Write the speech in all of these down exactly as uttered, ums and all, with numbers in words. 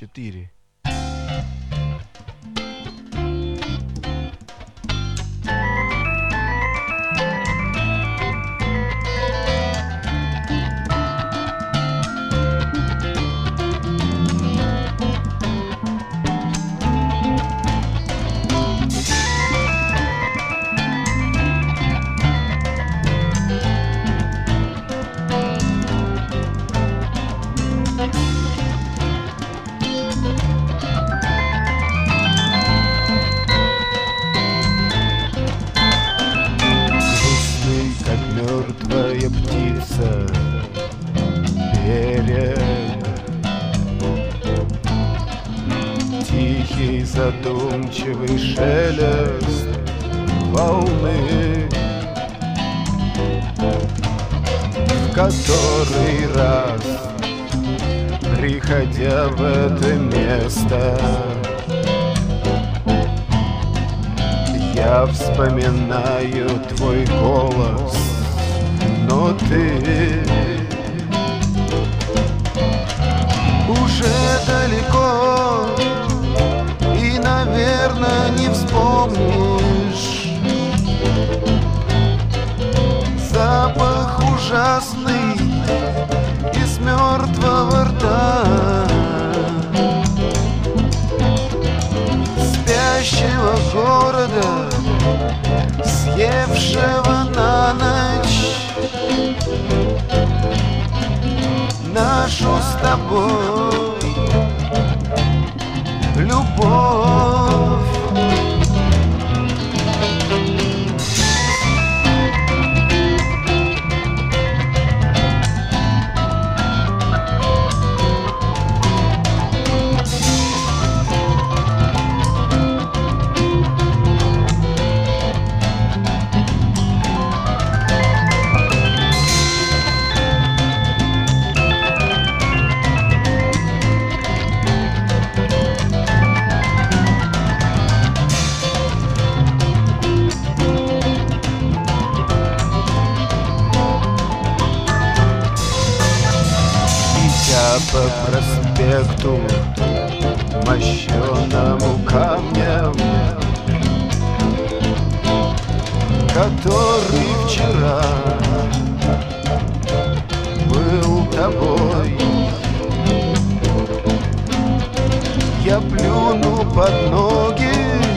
четыре. Мертвая птица, берег, тихий задумчивый шелест волны, в который раз, приходя в это место, я вспоминаю твой голос. Но ты уже далеко и, наверное, не вспомнишь запах ужасный из мертвого рта спящего города, съевшего на ночь нашу с тобой любовь. По проспекту, мощенному камнем, который вчера был тобой, я плюну под ноги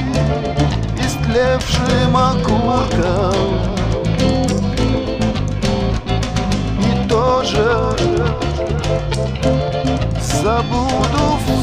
истлевшим окурком и тоже забуду